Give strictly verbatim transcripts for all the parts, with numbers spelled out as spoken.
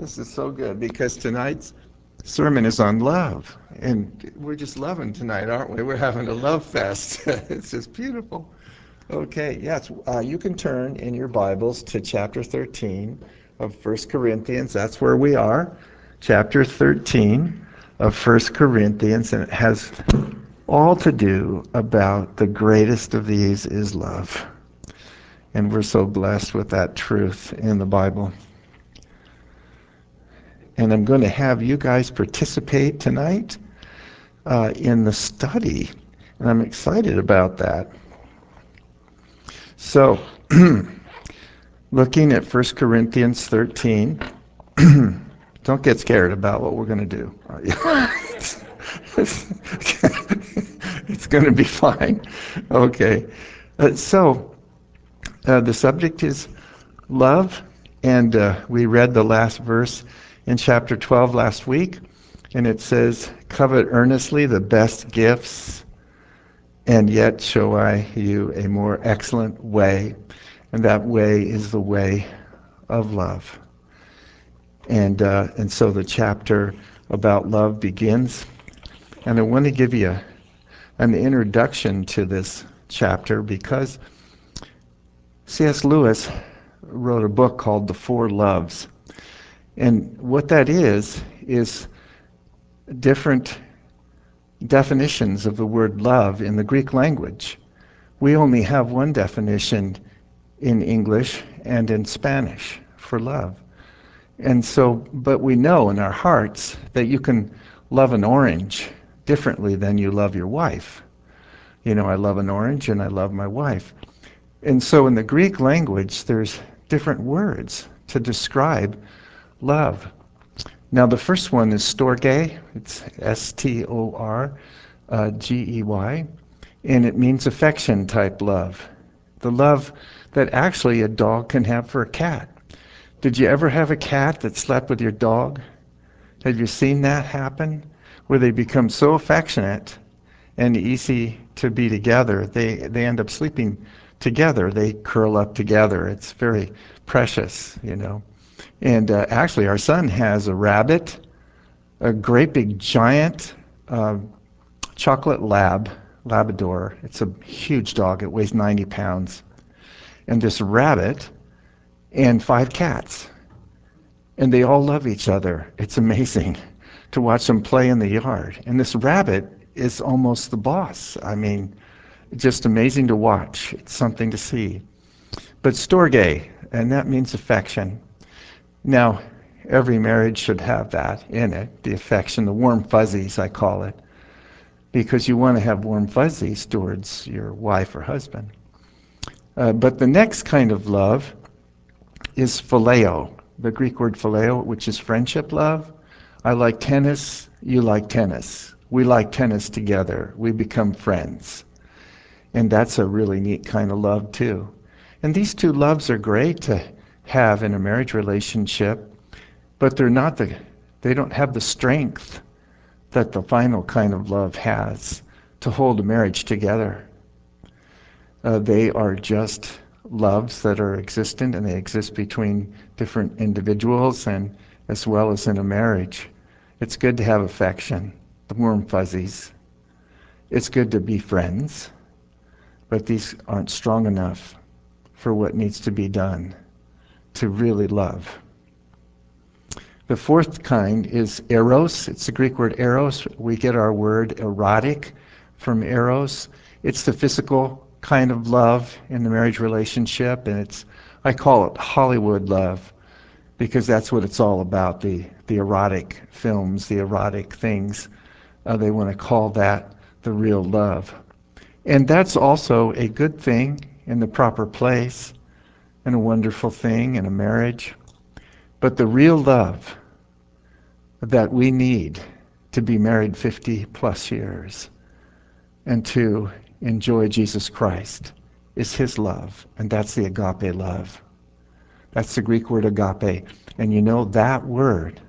This is so good because tonight's sermon is on love. And we're just loving tonight, aren't we? We're having a love fest. It's just beautiful. Okay, yes, uh, you can turn in your Bibles to chapter thirteen of First Corinthians. That's where we are. Chapter thirteen of First Corinthians, and it has all to do about the greatest of these is love. And we're so blessed with that truth in the Bible. And I'm going to have you guys participate tonight uh, in the study. And I'm excited about that. So, looking at First Corinthians thirteen, don't get scared about what we're going to do. It's going to be fine. Okay. Uh, so, uh, the subject is love, and uh, we read the last verse in chapter twelve last week, and it says, "Covet earnestly the best gifts, and yet show I you a more excellent way, and that way is the way of love." And uh, and so the chapter about love begins, and I want to give you a, an introduction to this chapter because C S Lewis wrote a book called The Four Loves. And what that is, is different definitions of the word love in the Greek language. We only have one definition in English and in Spanish for love. And so, but we know in our hearts that you can love an orange differently than you love your wife. You know, I love an orange and I love my wife. And so in the Greek language, there's different words to describe love. Now the first one is storge. It's S T O R G E Y. And it means affection type love. The love that actually a dog can have for a cat. Did you ever have a cat that slept with your dog? Have you seen that happen? Where they become so affectionate and easy to be together, they, they end up sleeping together. They curl up together. It's very precious, you know. And uh, actually, our son has a rabbit, a great big giant uh, chocolate lab, Labrador. It's a huge dog. It weighs ninety pounds. And this rabbit and five cats. And they all love each other. It's amazing to watch them play in the yard. And this rabbit is almost the boss. I mean, just amazing to watch. It's something to see. But storge, and that means affection. Now, every marriage should have that in it, the affection, the warm fuzzies, I call it, because you want to have warm fuzzies towards your wife or husband. Uh, but the next kind of love is phileo, the Greek word phileo, which is friendship love. I like tennis, you like tennis. We like tennis together. We become friends. And that's a really neat kind of love, too. And these two loves are great to have in a marriage relationship, but they're not the, they don't have the strength that the final kind of love has to hold a marriage together. Uh, they are just loves that are existent, and they exist between different individuals and as well as in a marriage. It's good to have affection, the warm fuzzies. It's good to be friends, but these aren't strong enough for what needs to be done to really love. The fourth kind is eros. It's the Greek word eros. We get our word erotic from eros. It's the physical kind of love in the marriage relationship, and it's, I call it Hollywood love, because that's what it's all about, the, the erotic films, the erotic things. Uh, they want to call that the real love. And that's also a good thing in the proper place and a wonderful thing in a marriage. But the real love that we need to be married fifty plus years and to enjoy Jesus Christ is his love, and that's the agape love. That's the Greek word agape. And you know, that word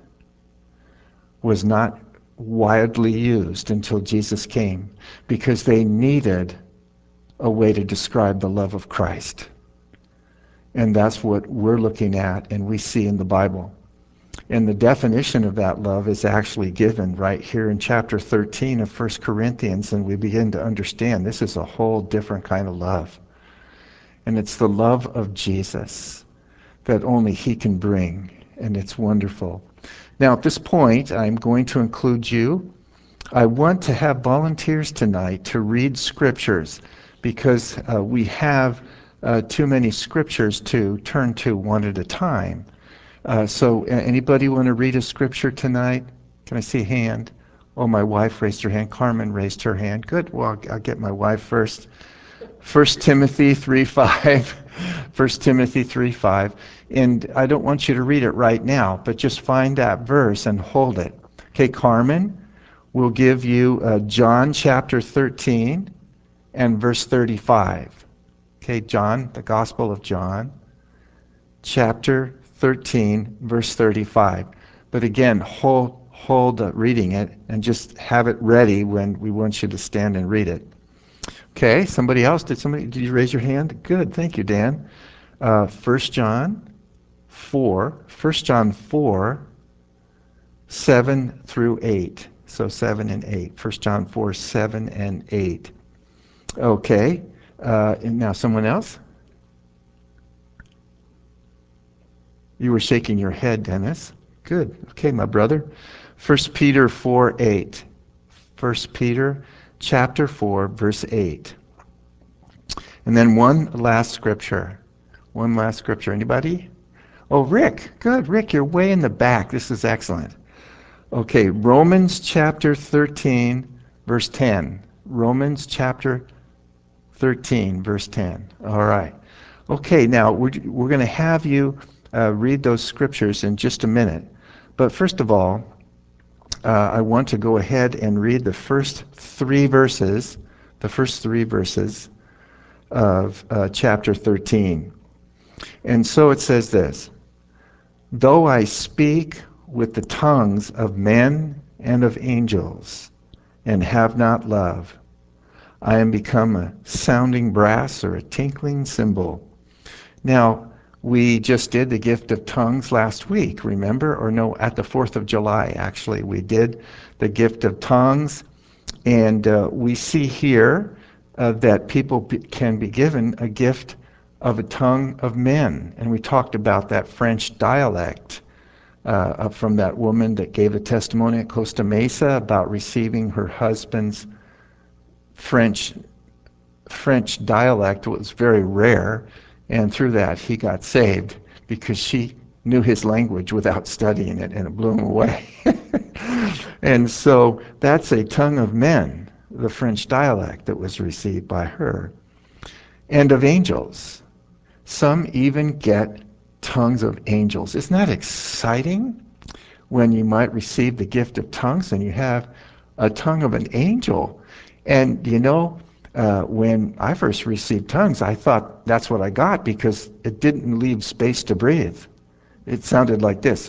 was not widely used until Jesus came, because they needed a way to describe the love of Christ. And that's what we're looking at and we see in the Bible. And the definition of that love is actually given right here in chapter thirteen of First Corinthians, and we begin to understand this is a whole different kind of love. And it's the love of Jesus that only he can bring, and it's wonderful. Now, at this point, I'm going to include you. I want to have volunteers tonight to read scriptures because uh, we have uh, too many scriptures to turn to one at a time. Uh, so, uh, anybody want to read a scripture tonight? Can I see a hand? Oh, my wife raised her hand. Carmen raised her hand. Good. Well, I'll, I'll get my wife first. First Timothy three five. First Timothy three five. And I don't want you to read it right now, but just find that verse and hold it. Okay, Carmen, we'll give you uh, John chapter thirteen and verse thirty-five. Okay, John, the Gospel of John, chapter thirteen, verse thirty-five. But again, hold, hold uh, reading it and just have it ready when we want you to stand and read it. Okay, somebody else? Did somebody, did you raise your hand? Good, thank you, Dan. Uh, First John four, First John four, seven through eight. So seven and eight. First John four, seven and eight. Okay, uh, and now someone else? You were shaking your head, Dennis. Good. Okay, my brother. First Peter four, eight. First Peter chapter four, verse eight. And then one last scripture. One last scripture. Anybody? Oh, Rick. Good. Rick, you're way in the back. This is excellent. Okay, Romans chapter thirteen, verse ten. Romans chapter thirteen, verse ten. All right. Okay, now we're, we're going to have you uh, read those scriptures in just a minute. But first of all, uh, I want to go ahead and read the first three verses, the first three verses of uh, chapter thirteen. And so it says this: though I speak with the tongues of men and of angels, and have not love, I am become a sounding brass or a tinkling cymbal. Now, we just did the gift of tongues last week, remember? Or no, at the fourth of July, actually. We did the gift of tongues, and uh, we see here uh, that people be, can be given a gift of a tongue of men. And we talked about that French dialect uh, from that woman that gave a testimony at Costa Mesa about receiving her husband's French French dialect. Was very rare, and through that he got saved because she knew his language without studying it, and it blew him away. And so that's a tongue of men, the French dialect that was received by her, and of angels. Some even get tongues of angels. Isn't that exciting? When you might receive the gift of tongues and you have a tongue of an angel. And you know, uh, when I first received tongues, I thought that's what I got because it didn't leave space to breathe. It sounded like this.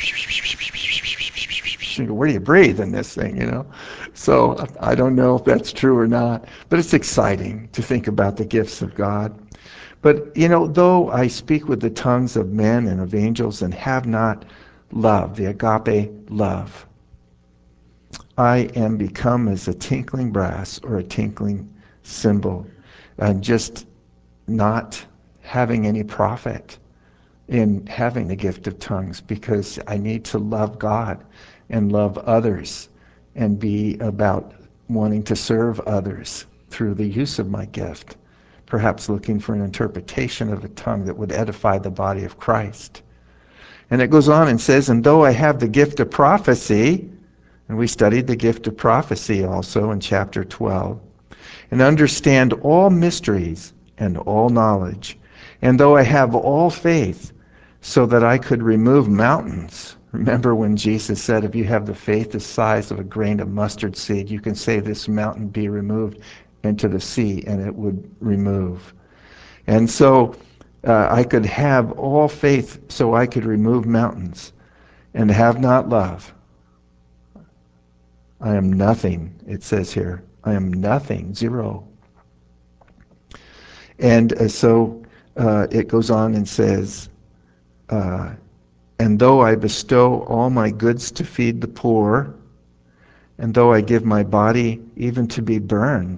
Where do you breathe in this thing, you know? So I don't know if that's true or not, but it's exciting to think about the gifts of God. But, you know, though I speak with the tongues of men and of angels and have not love, the agape love, I am become as a tinkling brass or a tinkling cymbal, and just not having any profit in having the gift of tongues, because I need to love God and love others and be about wanting to serve others through the use of my gift, perhaps looking for an interpretation of a tongue that would edify the body of Christ. And it goes on and says, and though I have the gift of prophecy, and we studied the gift of prophecy also in chapter twelve, and understand all mysteries and all knowledge, and though I have all faith so that I could remove mountains. Remember when Jesus said, if you have the faith the size of a grain of mustard seed, you can say this mountain be removed into the sea, and it would remove. And so uh, I could have all faith so I could remove mountains, and have not love. I am nothing, it says here. I am nothing, zero. And uh, so uh, it goes on and says, uh, And though I bestow all my goods to feed the poor, and though I give my body even to be burned,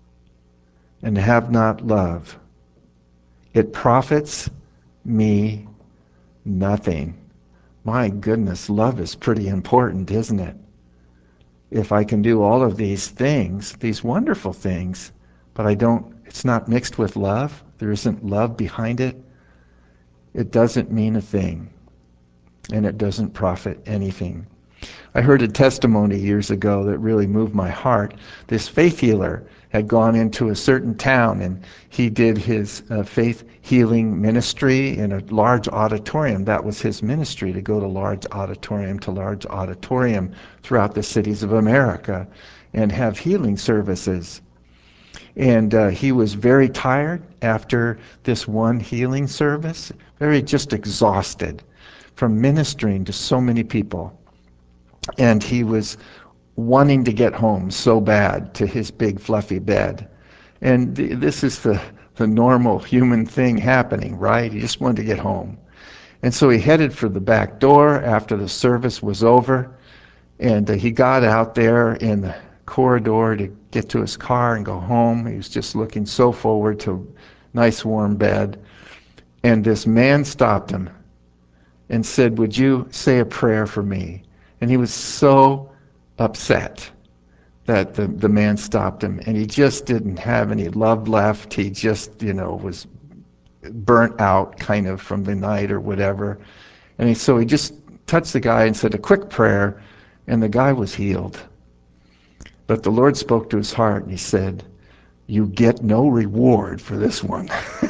and have not love, it profits me nothing. My goodness, love is pretty important, isn't it? If I can do all of these things, these wonderful things, but I don't, it's not mixed with love, there isn't love behind it, it doesn't mean a thing, and it doesn't profit anything. I heard a testimony years ago that really moved my heart. This faith healer had gone into a certain town, and he did his uh, faith healing ministry in a large auditorium. That was his ministry, to go to large auditorium to large auditorium throughout the cities of America and have healing services. And uh, he was very tired after this one healing service, very just exhausted from ministering to so many people. And he was wanting to get home so bad to his big fluffy bed. And th- this is the, the normal human thing happening, right? He just wanted to get home. And so he headed for the back door after the service was over. And uh, he got out there in the corridor to get to his car and go home. He was just looking so forward to a nice warm bed. And this man stopped him and said, "Would you say a prayer for me?" And he was so upset that the, the man stopped him, and he just didn't have any love left. He just, you know, was burnt out kind of from the night or whatever. And he, so he just touched the guy and said a quick prayer, and the guy was healed. But the Lord spoke to his heart, and he said, "You get no reward for this one."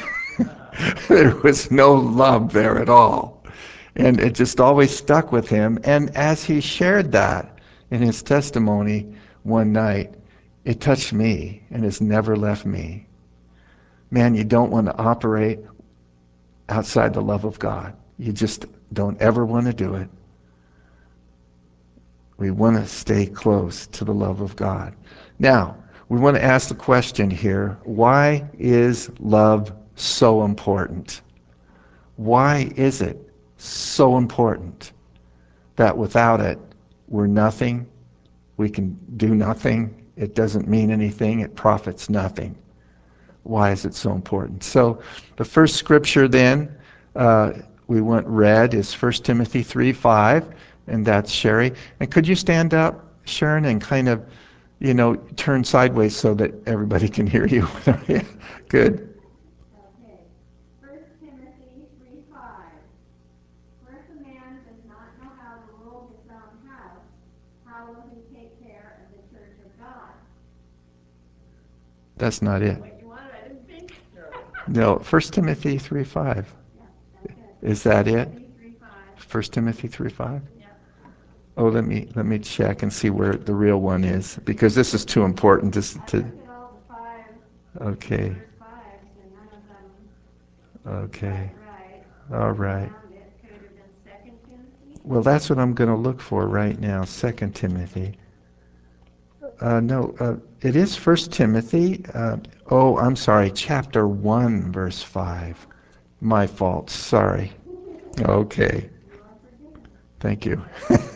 There was no love there at all. And it just always stuck with him. And as he shared that in his testimony one night, it touched me and has never left me. Man, you don't want to operate outside the love of God. You just don't ever want to do it. We want to stay close to the love of God. Now, we want to ask the question here, why is love so important? Why is it so important that without it, we're nothing, we can do nothing, it doesn't mean anything, it profits nothing? Why is it so important? So the first scripture then uh, we want read is First Timothy three five, and that's Sherry. And could you stand up, Sharon, and kind of, you know, turn sideways so that everybody can hear you? Good. Okay. First Timothy three five. For if a man does not know how to rule his own house, how will he take care of the church of God? That's not it. What you wanted, I didn't think. No, First Timothy three five. Yeah, that's it. Is that it? three five. First Timothy three five? Yeah. Oh, let me let me check and see where the real one is, because this is too important to. I to looked at all the five, okay. first fives, and none of them Okay. got right. All right. Found it. Could it have been Second Timothy? Well, that's what I'm going to look for right now. Second Timothy. Uh, no, uh, it is First Timothy. Uh, oh, I'm sorry. Chapter one, verse five. My fault. Sorry. Okay. You are forgiven. Thank you.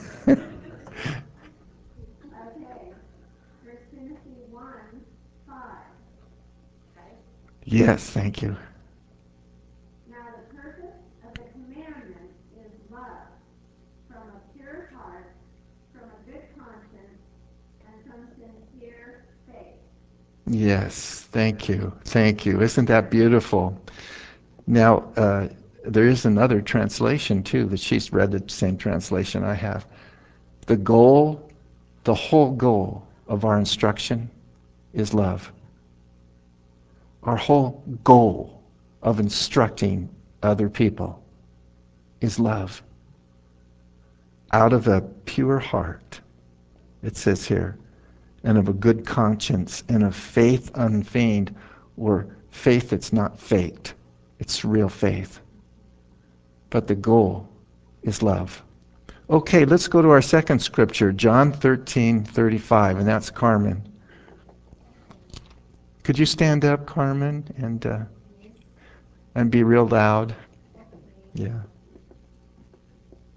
Okay. First Timothy one five. Right? Yes, thank you. Now the purpose of the commandment is love, from a pure heart, from a good conscience, and from sincere faith. Yes, thank you. Thank you. Isn't that beautiful? Now, uh, there is another translation too that she's read the same translation I have. The goal, the whole goal of our instruction is love. Our whole goal of instructing other people is love. Out of a pure heart, it says here, and of a good conscience, and of faith unfeigned, or faith that's not faked. It's real faith. But the goal is love. Okay, let's go to our second scripture, John thirteen thirty-five, and that's Carmen. Could you stand up, Carmen, and uh, and be real loud? Yeah.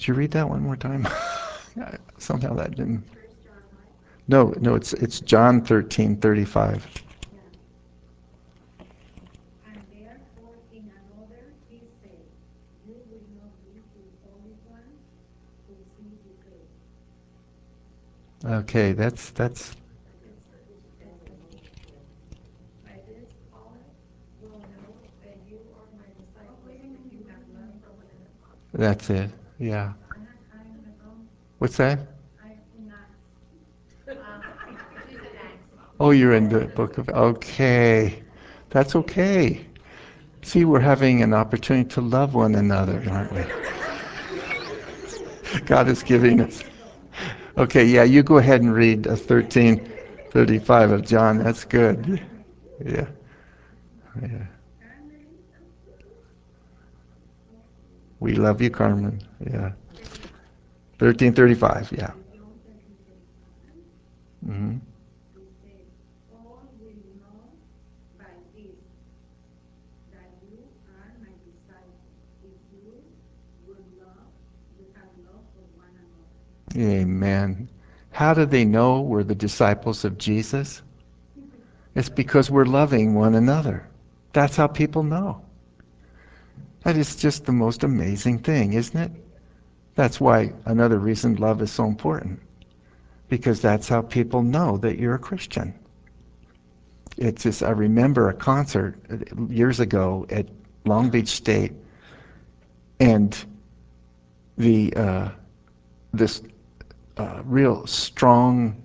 Could you read that one more time? Somehow that didn't. First John what? No, no, it's it's John thirteen thirty-five. Yeah. And therefore in another he said, you will not be the only ones who see the face. Okay, that's that's By this all will know that you are my disciples if you have love for one another. that's it. Yeah. I'm not, I'm on my phone. What's that? I'm in Acts. Um, she's in Acts. Oh, you're in the book of. Okay, that's okay. See, we're having an opportunity to love one another, aren't we? God is giving us. Okay, yeah, you go ahead and read uh, thirteen thirty-five of John. That's good. Yeah, yeah. We love you, Carmen. Yeah. thirteen thirty-five, yeah. Hmm. He said, all will know by this that you are my disciples if you will love, you have love for one another. Amen. How do they know we're the disciples of Jesus? It's because we're loving one another. That's how people know. That is just the most amazing thing, isn't it? That's why another reason love is so important. Because that's how people know that you're a Christian. It's just, I remember a concert years ago at Long Beach State, and the uh, this uh, real strong,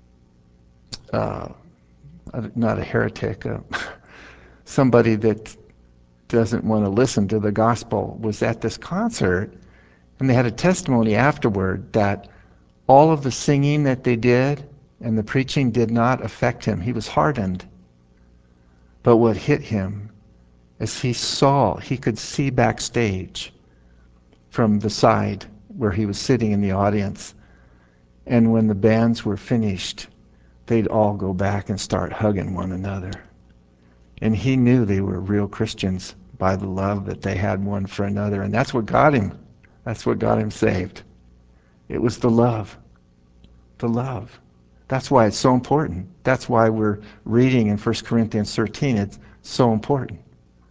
uh, not a heretic, uh, somebody that doesn't want to listen to the gospel was at this concert, and they had a testimony afterward that all of the singing that they did and the preaching did not affect him. He was hardened. But what hit him is he saw, he could see backstage from the side where he was sitting in the audience. And when the bands were finished, they'd all go back and start hugging one another. And he knew they were real Christians by the love that they had one for another. And that's what got him. That's what got him saved. It was the love. The love. That's why it's so important. That's why we're reading in First Corinthians thirteen. It's so important.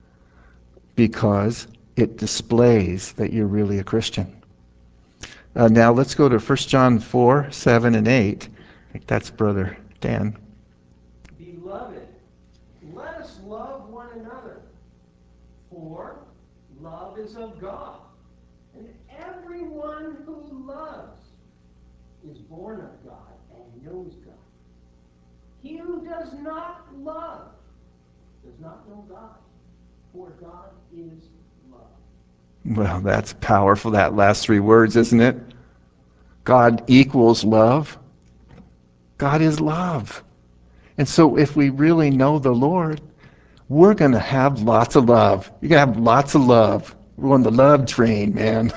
Because it displays that you're really a Christian. Uh, now let's go to First John four, seven, and eight. I think that's Brother Dan. Beloved, let us love one another, for love is of God. And everyone who loves is born of God and knows God. He who does not love does not know God, for God is love. Well, that's powerful, that last three words, isn't it? God equals love. God is love. And so if we really know the Lord, we're going to have lots of love. You're going to have lots of love. We're on the love train, man.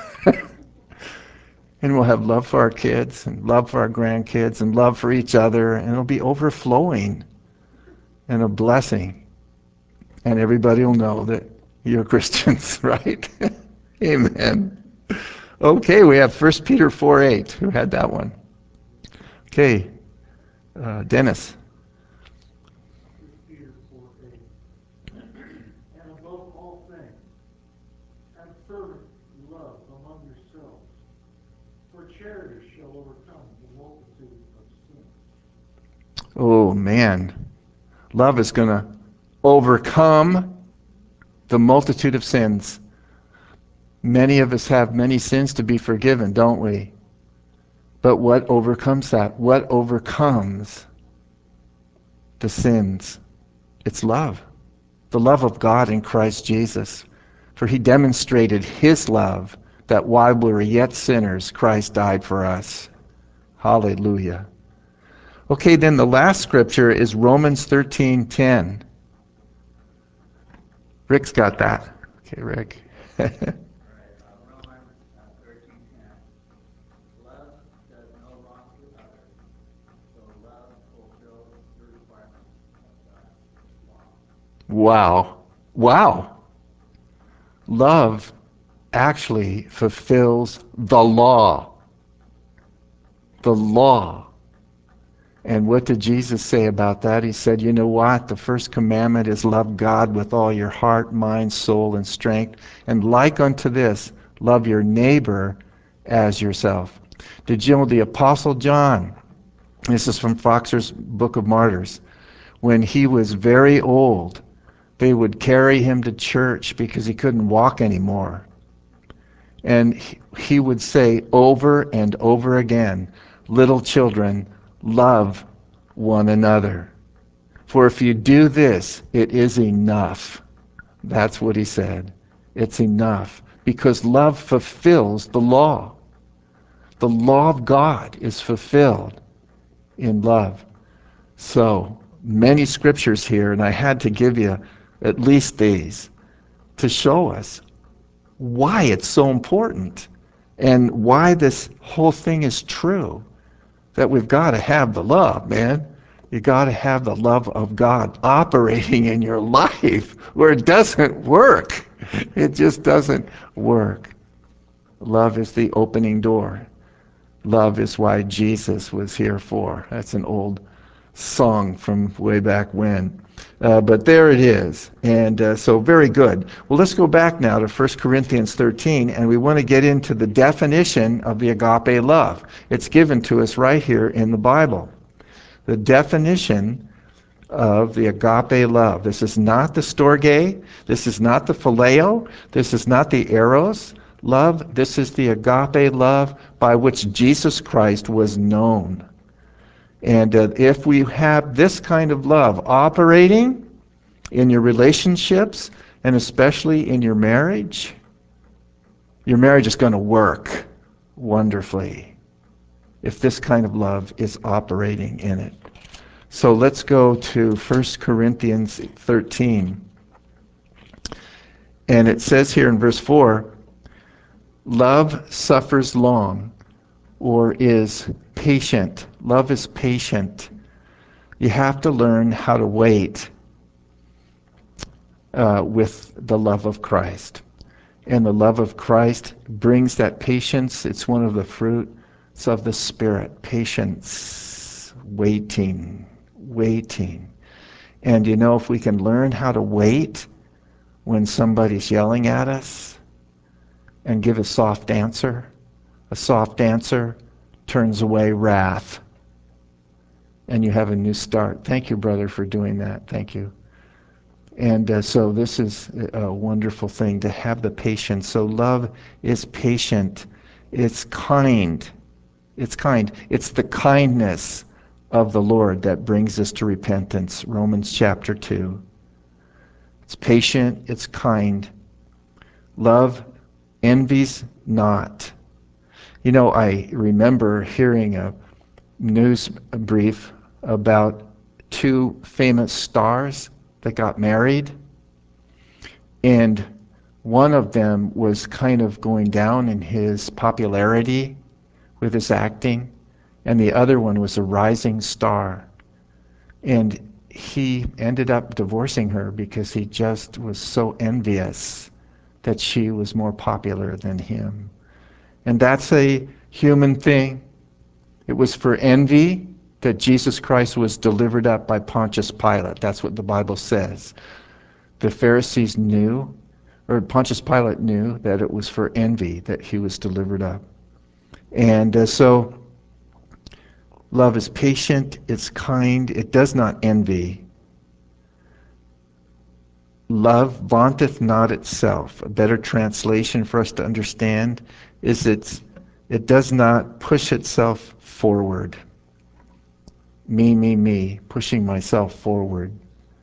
And we'll have love for our kids and love for our grandkids and love for each other, and it'll be overflowing and a blessing. And everybody will know that you're Christians, right? Amen. Okay, we have First Peter four eight. Who had that one? Okay, uh, Dennis. First Peter four eight. And above all things, have fervent love among yourselves, for charity shall overcome the multitude of sins. Oh, man. Love is going to overcome the multitude of sins. Many of us have many sins to be forgiven, don't we? But what overcomes that? What overcomes the sins? It's love. The love of God in Christ Jesus. For he demonstrated his love that while we were yet sinners, Christ died for us. Hallelujah. Okay, then the last scripture is Romans thirteen ten. Rick's got that. Okay, Rick. All right, uh, Romans uh, thirteen ten. Love does no wrong to others, so love fulfills the requirements of God's law. Wow. Wow. Love actually fulfills the law. The law. And what did Jesus say about that? He said, you know what? The first commandment is love God with all your heart, mind, soul, and strength. And like unto this, love your neighbor as yourself. Did you know the Apostle John, this is from Foxer's Book of Martyrs, when he was very old, they would carry him to church because he couldn't walk anymore. And he, he would say over and over again, little children, love one another. For if you do this, it is enough. That's what he said. It's enough. Because love fulfills the law. The law of God is fulfilled in love. So, many scriptures here, and I had to give you at least these to show us why it's so important and why this whole thing is true. That we've got to have the love, man. You got to have the love of God operating in your life where it doesn't work. It just doesn't work. Love is the opening door. Love is why Jesus was here for. That's an old song from way back when. Uh, but there it is. And uh, so very good. Well, let's go back now to First Corinthians thirteen, and we want to get into the definition of the agape love. It's given to us right here in the Bible. The definition of the agape love. This is not the storge. This is not the phileo. This is not the eros love. This is the agape love by which Jesus Christ was known. And uh, if we have this kind of love operating in your relationships, and especially in your marriage, your marriage is going to work wonderfully if this kind of love is operating in it. So let's go to First Corinthians thirteen. And it says here in verse four, love suffers long, or is patient. Love is patient. You have to learn how to wait uh, with the love of Christ. And the love of Christ brings that patience. It's one of the fruits of the Spirit. Patience, waiting, waiting. And you know, if we can learn how to wait when somebody's yelling at us and give a soft answer, a soft answer turns away wrath. And you have a new start. Thank you, brother, for doing that. Thank you. And uh, so this is a wonderful thing to have the patience. So love is patient. It's kind. It's kind. It's the kindness of the Lord that brings us to repentance. Romans chapter two. It's patient. It's kind. Love envies not. You know, I remember hearing a news brief about two famous stars that got married, and one of them was kind of going down in his popularity with his acting, and the other one was a rising star. And he ended up divorcing her because he just was so envious that she was more popular than him. And that's a human thing. It was for envy that Jesus Christ was delivered up by Pontius Pilate. That's what the Bible says. The Pharisees knew, or Pontius Pilate knew, that it was for envy that he was delivered up. And uh, so, love is patient, it's kind, it does not envy. Love vaunteth not itself. A better translation for us to understand is it's, it does not push itself forward. Me, me, me, pushing myself forward.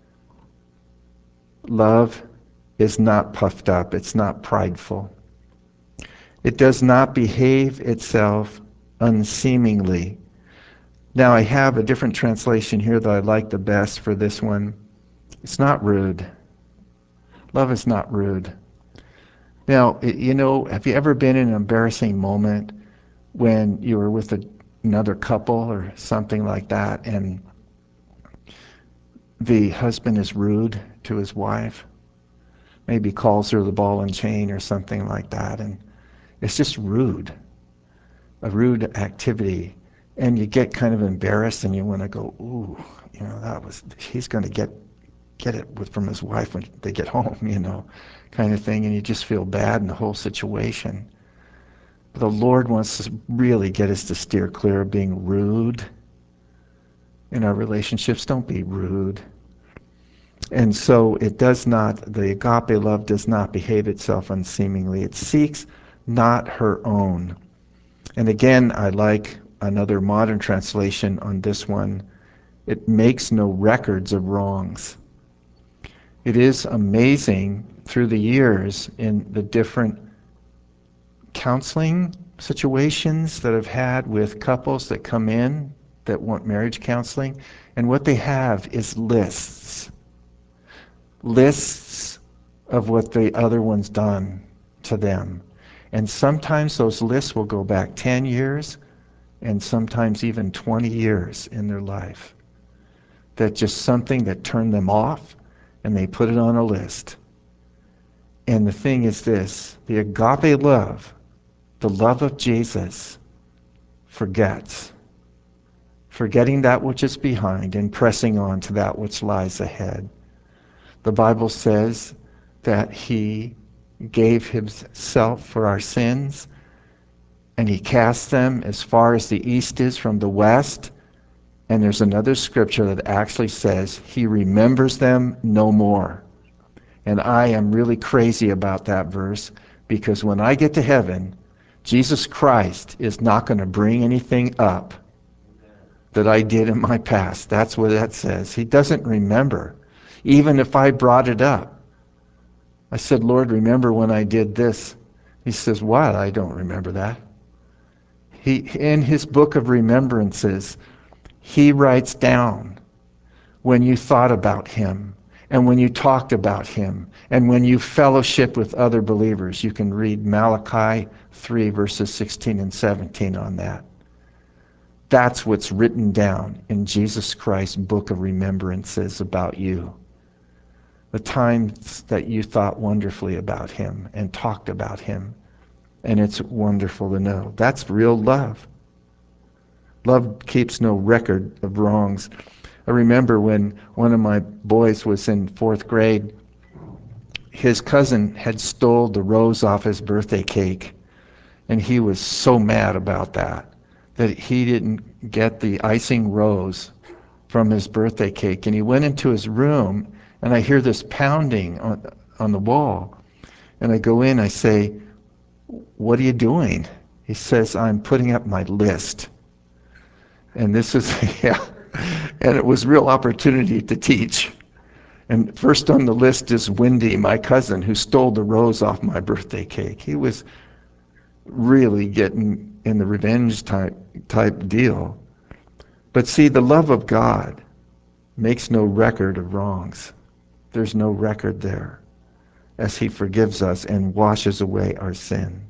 Love is not puffed up. It's not prideful. It does not behave itself unseemingly. Now, I have a different translation here that I like the best for this one. It's not rude. Love is not rude. Now, you know, have you ever been in an embarrassing moment when you were with a, another couple or something like that, and the husband is rude to his wife? maybe calls her the ball and chain or something like that. And it's just rude, a rude activity. And you get kind of embarrassed and you want to go, ooh, you know, that was, he's going to get get it with, from his wife when they get home, you know, kind of thing. And you just feel bad in the whole situation. But the Lord wants to really get us to steer clear of being rude in our relationships. Don't be rude. And so it does not, the agape love does not behave itself unseemingly. It seeks not her own. And again, I like another modern translation on this one. It makes no records of wrongs. It is amazing through the years in the different counseling situations that I've had with couples that come in that want marriage counseling, and what they have is lists. Lists of what the other one's done to them. And sometimes those lists will go back ten years and sometimes even twenty years in their life. That's just something that turned them off, and they put it on a list. And the thing is this, the agape love, the love of Jesus, forgets. Forgetting that which is behind and pressing on to that which lies ahead. The Bible says that he gave himself for our sins, and he cast them as far as the east is from the west. And there's another scripture that actually says he remembers them no more. And I am really crazy about that verse, because when I get to heaven, Jesus Christ is not going to bring anything up that I did in my past. That's what that says. He doesn't remember. Even if I brought it up. I said, Lord, remember when I did this? He says, what? I don't remember that. He, in his book of remembrances, he writes down when you thought about him, and when you talked about him, and when you fellowship with other believers. You can read Malachi three, verses sixteen and seventeen on that. That's what's written down in Jesus Christ's book of remembrances about you. The times that you thought wonderfully about him and talked about him. And it's wonderful to know. That's real love. Love keeps no record of wrongs. I remember when one of my boys was in fourth grade, his cousin had stole the rose off his birthday cake, and he was so mad about that, that he didn't get the icing rose from his birthday cake. And he went into his room, and I hear this pounding on, on the wall. And I go in, I say, what are you doing? He says, I'm putting up my list. And this is, yeah, and it was real opportunity to teach. And first on the list is Wendy, my cousin, who stole the rose off my birthday cake. He was really getting in the revenge type type deal. But see, the love of God makes no record of wrongs. There's no record there, as he forgives us and washes away our sin.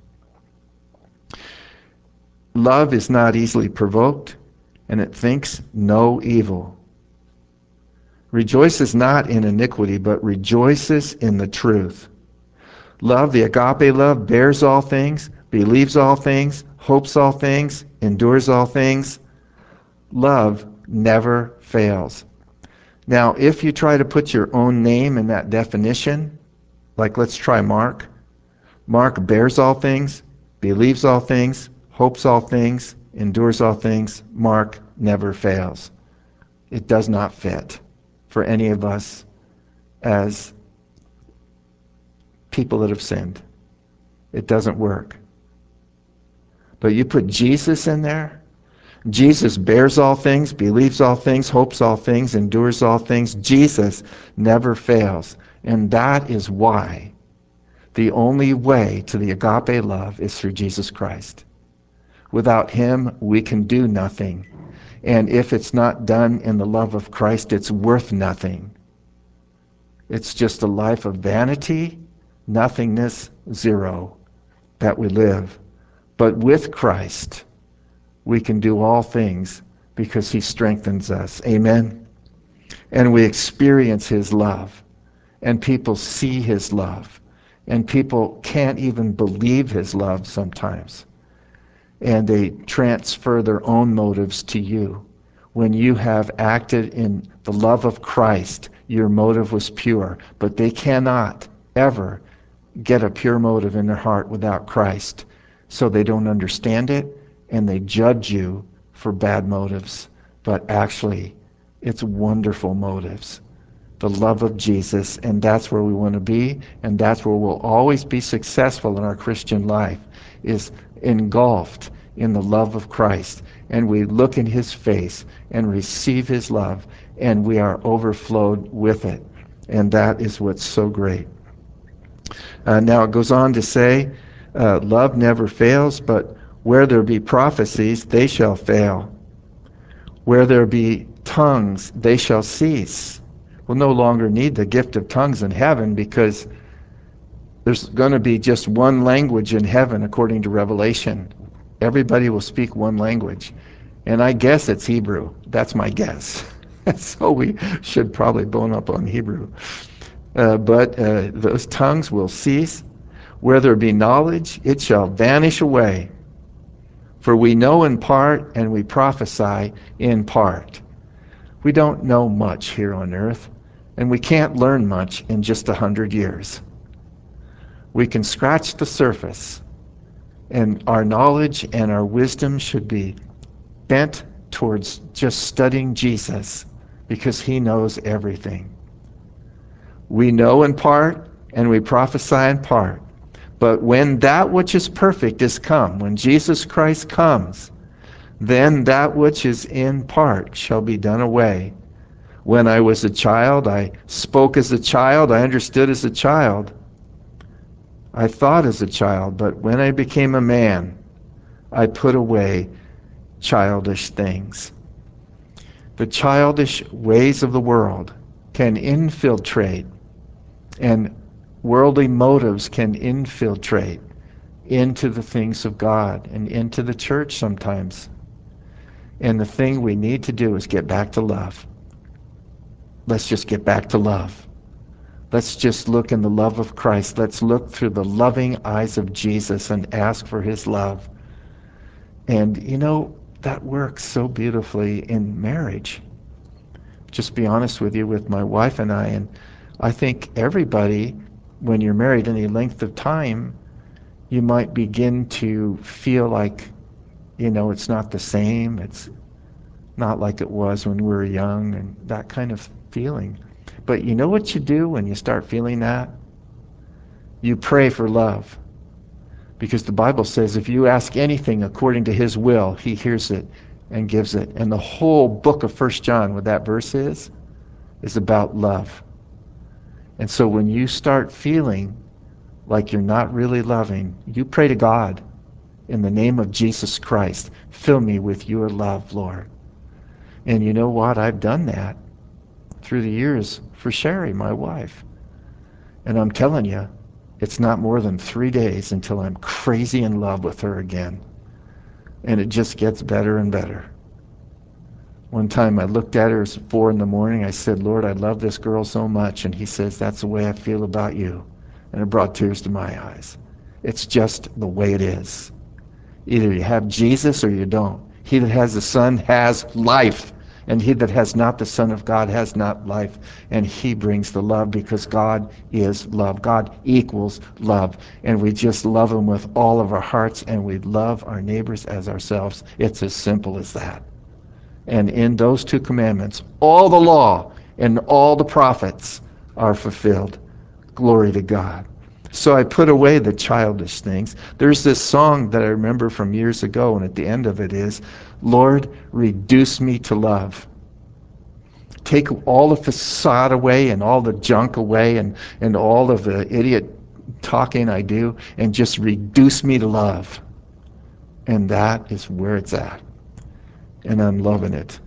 Love is not easily provoked, and it thinks no evil. Rejoices not in iniquity, but rejoices in the truth. Love, the agape love, bears all things, believes all things, hopes all things, endures all things. Love never fails. Now, if you try to put your own name in that definition, like let's try Mark. Mark bears all things, believes all things, hopes all things, endures all things. Mark never fails. It does not fit for any of us as people that have sinned. It doesn't work. But you put Jesus in there. Jesus bears all things, believes all things, hopes all things, endures all things. Jesus never fails. And that is why the only way to the agape love is through Jesus Christ. Without him, we can do nothing. And if it's not done in the love of Christ, it's worth nothing. It's just a life of vanity, nothingness, zero, that we live. But with Christ, we can do all things because he strengthens us. Amen? And we experience his love. and people see his love, and people can't even believe his love sometimes, and they transfer their own motives to you. When you have acted in the love of Christ, your motive was pure, but they cannot ever get a pure motive in their heart without Christ. So they don't understand it, and they judge you for bad motives. But actually, it's wonderful motives. The love of Jesus, and that's where we want to be, and that's where we'll always be successful in our Christian life, is engulfed in the love of Christ. And we look in his face and receive his love, and we are overflowed with it. And that is what's so great. Uh, now it goes on to say, uh, love never fails, but where there be prophecies, they shall fail. Where there be tongues, they shall cease. We'll no longer need the gift of tongues in heaven, because there's going to be just one language in heaven according to Revelation. Everybody will speak one language. And I guess it's Hebrew. That's my guess. So we should probably bone up on Hebrew. Uh, but uh, those tongues will cease. Where there be knowledge, it shall vanish away. For we know in part, and we prophesy in part. We don't know much here on earth, and we can't learn much in just a hundred years. We can scratch the surface, and our knowledge and our wisdom should be bent towards just studying Jesus, because he knows everything. We know in part, and we prophesy in part. But when that which is perfect is come, when Jesus Christ comes, then that which is in part shall be done away. When I was a child, I spoke as a child, I understood as a child, I thought as a child, but when I became a man, I put away childish things. The childish ways of the world can infiltrate, and worldly motives can infiltrate into the things of God and into the church sometimes. And the thing we need to do is get back to love. Let's just get back to love. Let's just look in the love of Christ. Let's look through the loving eyes of Jesus and ask for his love. And you know, that works so beautifully in marriage. Just be honest with you, with my wife and I, and I think everybody, when you're married any length of time, you might begin to feel like, you know, it's not the same. It's not like it was when we were young, and that kind of feeling. But you know what you do when you start feeling that? You pray for love. Because the Bible says if you ask anything according to his will, he hears it and gives it. And the whole book of First John, what that verse is, is about love. And so when you start feeling like you're not really loving, you pray to God, in the name of Jesus Christ, fill me with your love, Lord. And you know what? I've done that through the years for Sherry, my wife. And I'm telling you, it's not more than three days until I'm crazy in love with her again. And it just gets better and better. One time I looked at her, it was four in the morning. I said, Lord, I love this girl so much. And he says, that's the way I feel about you. And it brought tears to my eyes. It's just the way it is. Either you have Jesus or you don't. He that has the Son has life. And he that has not the Son of God has not life. And he brings the love, because God is love. God equals love. And we just love him with all of our hearts, and we love our neighbors as ourselves. It's as simple as that. And in those two commandments, all the law and all the prophets are fulfilled. Glory to God. So I put away the childish things. There's this song that I remember from years ago, and at the end of it is, Lord, reduce me to love. Take all the facade away and all the junk away and, and all of the idiot talking I do, and just reduce me to love. And that is where it's at. And I'm loving it.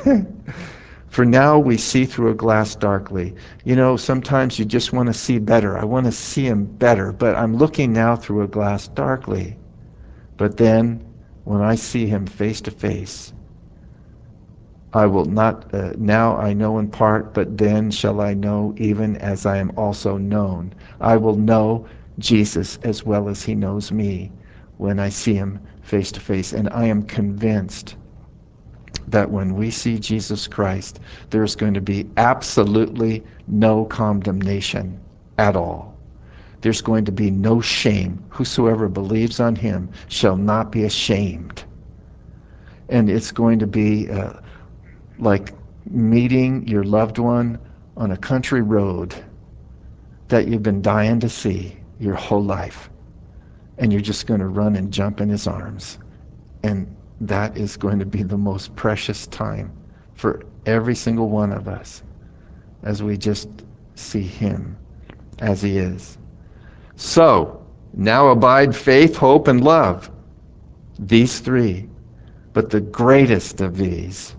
For now we see through a glass darkly. You know, sometimes you just want to see better. I want to see him better, but I'm looking now through a glass darkly. But then, when I see him face to face, I will not, uh, now I know in part, but then shall I know even as I am also known. I will know Jesus as well as he knows me when I see him face to face. And I am convinced that when we see Jesus Christ, there's going to be absolutely no condemnation at all. There's going to be no shame. Whosoever believes on him shall not be ashamed. And it's going to be uh, like meeting your loved one on a country road that you've been dying to see your whole life. And you're just going to run and jump in his arms. And that is going to be the most precious time for every single one of us as we just see him as he is. So, now abide faith, hope, and love. These three. But the greatest of these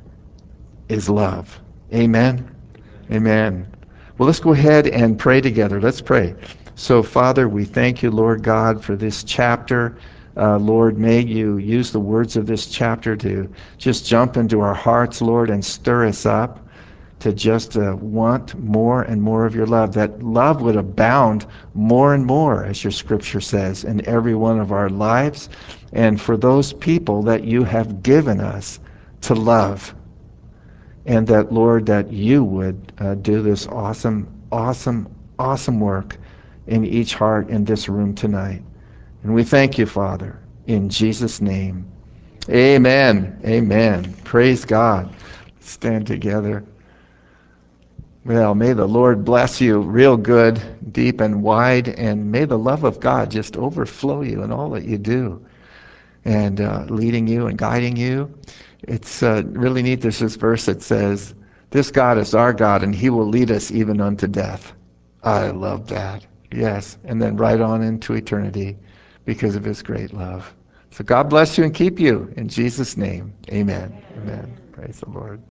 is love. Amen? Amen. Well, let's go ahead and pray together. Let's pray. So, Father, we thank you, Lord God, for this chapter. Uh, Lord, may you use the words of this chapter to just jump into our hearts, Lord, and stir us up to just uh, want more and more of your love. That love would abound more and more, as your scripture says, in every one of our lives, and for those people that you have given us to love. And that, Lord, that you would uh, do this awesome, awesome, awesome work in each heart in this room tonight. And we thank you, Father, in Jesus' name. Amen. Amen. Praise God. Stand together. Well, may the Lord bless you real good, deep and wide, and may the love of God just overflow you in all that you do, and uh, leading you and guiding you. It's uh, really neat. There's this verse that says, this God is our God, and he will lead us even unto death. I love that. Yes, and then right on into eternity because of his great love. So God bless you and keep you. In Jesus' name, amen. Amen. Praise the Lord.